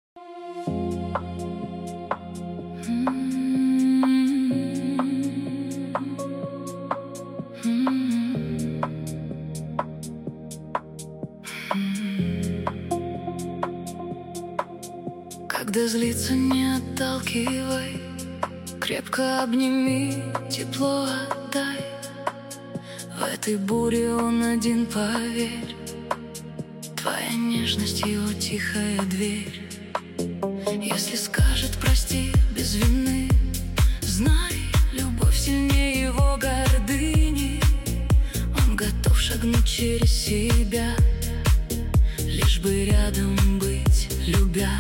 Когда злится, не отталкивай, крепко обними, тепло отдай. В этой буре он один, поверь, твоя нежность его тихая дверь. Если скажет прости без вины, знай, любовь сильнее его гордыни. Он готов шагнуть через себя, лишь бы рядом быть, любя.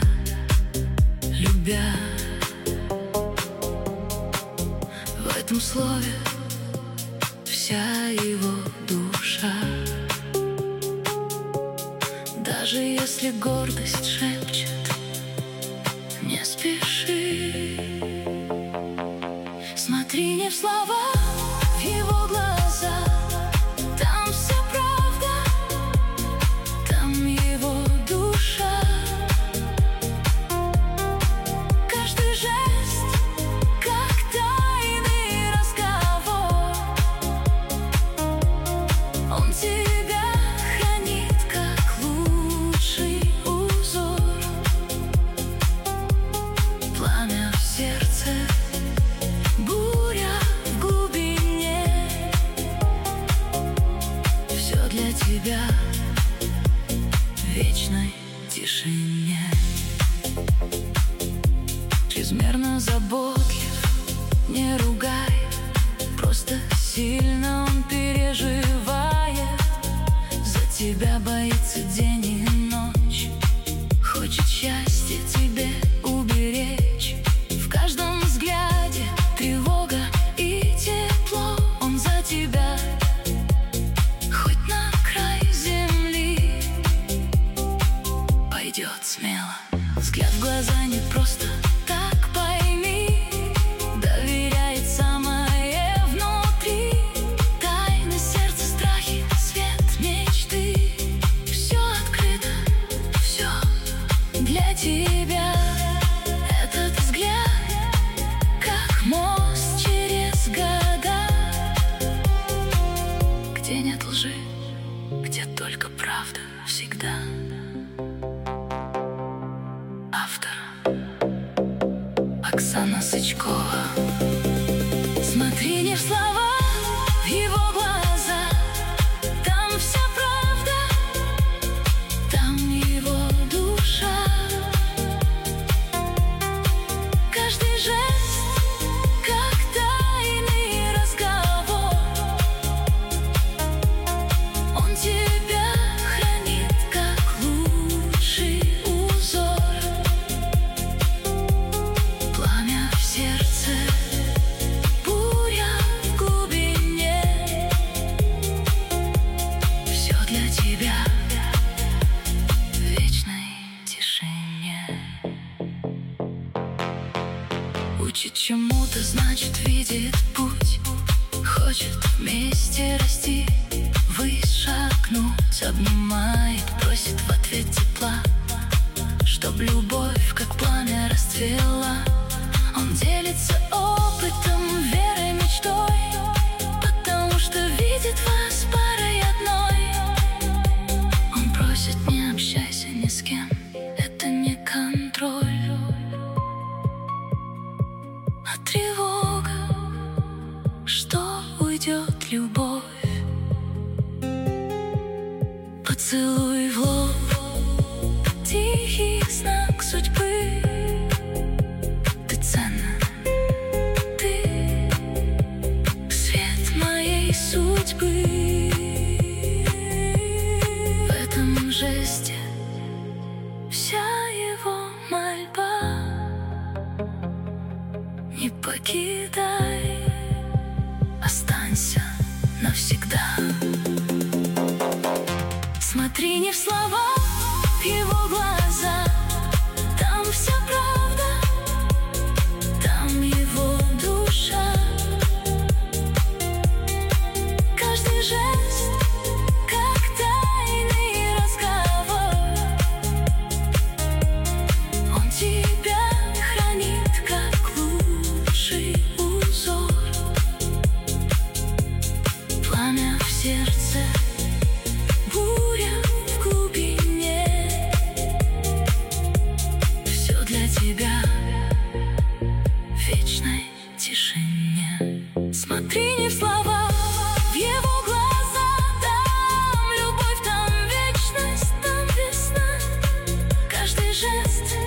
В этом слове вся его душа. Даже если гордость шепчет, не спеши. Смотри не в слова, в его глаза. Там вся правда, там его душа. Каждый жест, как тайный разговор. Он тебя хранит, как лучший узор. Пламя в сердце, буря в глубине. Все для тебя в вечной тишине. Чрезмерно заботлив, не ругай, просто сильно он переживает. За тебя боится день и ночь, хочет счастье тебе уберечь. В каждом взгляде тревога и тепло. Он за тебя, хоть на край земли, пойдет смело. Взгляд в глаза не просто так, пойми, доверяет самое внутри. Тайны сердца, страхи, свет мечты. Все открыто, все для тебя. Этот взгляд, как мост через года, где нет лжи, где только правда всегда. Автор Оксана Сычкова. Смотри не в слова, в его глаза. Там вся правда, там его душа. Каждый жест, как тайный разговор. Он тебя хранит, как лучший узор. Пламя в сердце, буря в глубине. Все для тебя в вечной тишине. Учит чему-то, значит видит путь. Хочет вместе расти, ввысь шагнуть. Обнимает, просит в ответ тепла, чтоб любовь, как пламя, расцвела. Он делится опытом, верой, мечтой, потому что видит вас парой одной. Он просит, не общайся ни с кем, это не контроль, а тревога, что уйдет любовь. Поцелуй в лоб, тихий знак судьбы. Ты ценна, ты свет моей судьбы. В этом жесте вся его мольба. Не покидай, останься навсегда. Смотри не в слова, в его глаза. Там вся правда, там его душа. Каждый жест, как тайный разговор. Он жест